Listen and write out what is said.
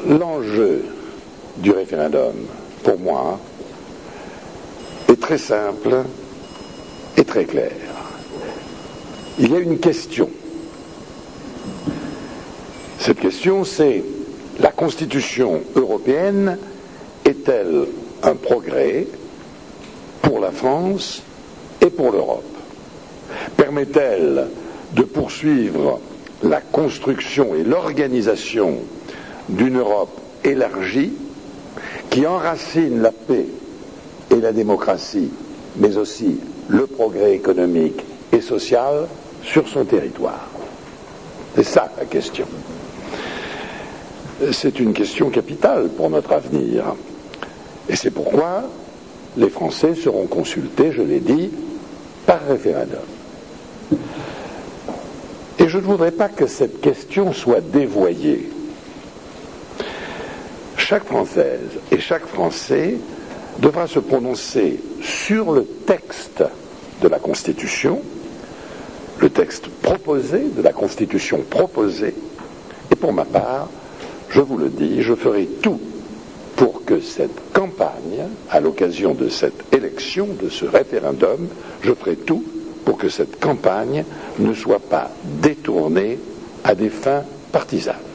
L'enjeu du référendum, pour moi, est très simple et très clair. Il y a une question. Cette question, c'est: la Constitution européenne est-elle un progrès pour la France et pour l'Europe? Permet-elle de poursuivre la construction et l'organisation d'une Europe élargie qui enracine la paix et la démocratie, mais aussi le progrès économique et social sur son territoire? C'est ça la question. C'est une question capitale pour notre avenir. Et c'est pourquoi les Français seront consultés, je l'ai dit, par référendum. Et je ne voudrais pas que cette question soit dévoyée. Chaque Française et chaque Français devra se prononcer sur le texte de la Constitution, le texte proposé, de la Constitution proposée, et pour ma part, je vous le dis, je ferai tout pour que cette campagne, à l'occasion de cette élection, de ce référendum, je ferai tout pour que cette campagne ne soit pas détournée à des fins partisanes.